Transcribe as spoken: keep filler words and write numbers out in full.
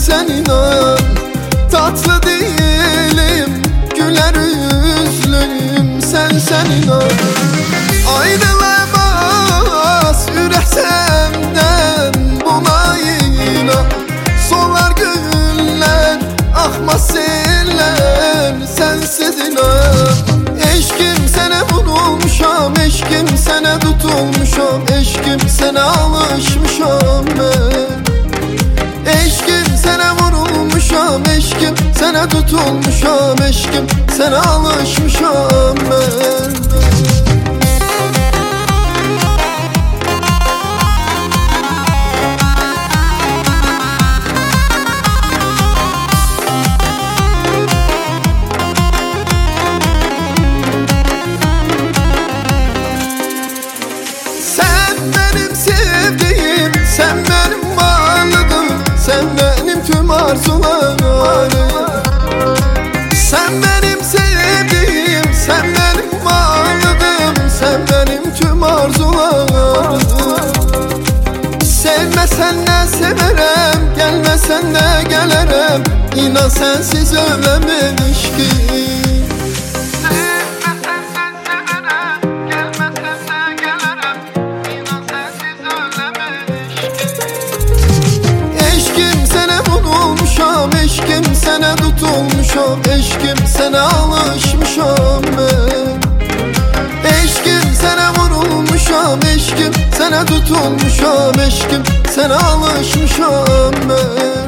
sen inan. Tatlı değilim, güler yüzlüyüm, sen sen inan. Ayrılamaz yürek senden, buna inan. Solar güller, akmaz seller, sensiz inan. Eşkim sana vurulmuşam, eşkim sana tutulmuşam, eşkim sana alışmışam ben. Eşkim sana vurulmuşam, eşkim sana tutulmuşam, eşkim sana alışmışam ben. Sen benim varlığım, sen benim tüm arzularım. Sen benim sevdiğim, sen benim varlığım, sen benim tüm arzularım. Sevmesen de severim, gelmesen de gelirim. İnan sensiz ölememiş ki. Eşkim sana tutulmuşam, eşkim sana alışmışam ben. Eşkim sana vurulmuşam, eşkim sana tutulmuşam, eşkim sana alışmışam ben.